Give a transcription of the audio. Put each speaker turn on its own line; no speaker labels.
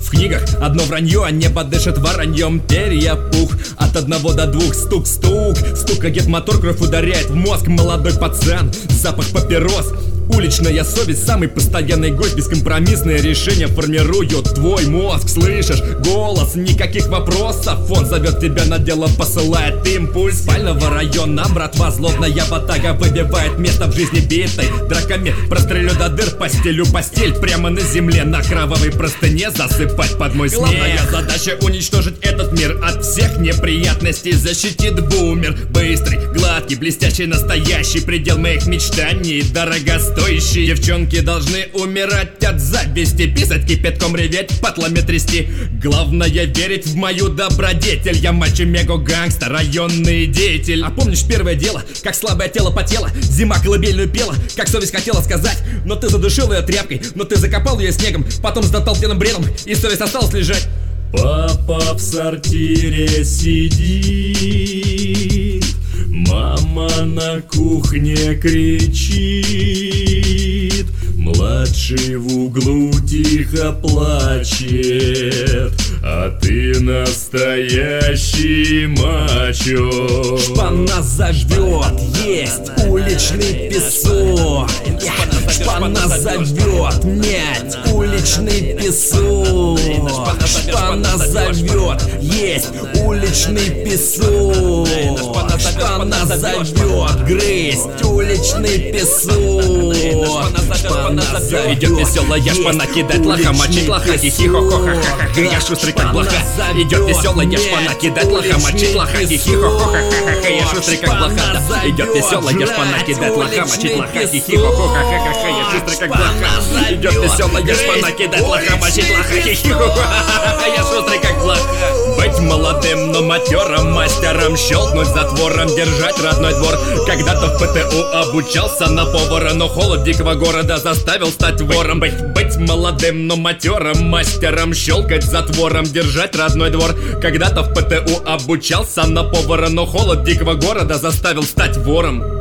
В книгах одно вранье, а небо дышит вороньем. Перья пух, от 1 до 2, стук-стук. Стукает мотор, кровь ударяет в мозг. Молодой пацан, запах папирос. Уличная совесть, самый постоянный гость. Бескомпромиссные решения формируют твой мозг. Слышишь голос, никаких вопросов. Он зовет тебя на дело, посылает импульс. Спального района, братва злобная ватага выбивает место в жизни битой драками. Прострелю до дыр, постелю постель прямо на земле. На кровавой простыне засыпать под мой смех. Главная задача уничтожить этот мир от всех неприятностей. Защитит бумер, быстрый, гладкий, блестящий, настоящий. Предел моих мечтаний, дорогостоящий. Девчонки должны умирать от зависти, писать кипятком, реветь, патлами трясти. Главное верить в мою добродетель. Я мачо-мего-гангстер, районный деятель. А помнишь первое дело, как слабое тело потело? Зима колыбельную пела, как совесть хотела сказать. Но ты задушил ее тряпкой, но ты закопал ее снегом. Потом сдатал пьяным бредом, и совесть осталась лежать.
Папа в сортире сидит, мама на кухне кричит, младший в углу тихо плачет, а ты настоящий мачо.
Шпана зовет, есть уличный песок. Шпана зовет, нет, уличный песок. Шпана зовет, есть уличный песок. Шпана зовет, грызть уличный песок.
Идет веселая шпана, кидать лоха, мочить лоха, хихи-хо-хо-ха-ха-ха. Я шустрый как блоха. Идет веселая шпана, кидать лоха, мочить лоха, хихи-хо-хо-ха-ха-ха. Я шустрый как блоха. Идет веселая шпана, кидать лоха, мочить лоха, хихи-хо-хо-ха-ха-ха. Я шустрый как блоха. Идет веселая шпана, кидать лоха, мочить лоха, хихи-хо-хо-ха-ха. Я шустрый как блоха. Быть молодым, но матерым, мастером, щелкнуть затвором, держать родной двор. Когда-то в ПТУ обучался на повара, но холод дикого города заставил стать вором. Быть молодым, но матерым, мастером, щелкать затвором, держать родной двор. Когда-то в ПТУ обучался на повара, но холод дикого города заставил стать вором.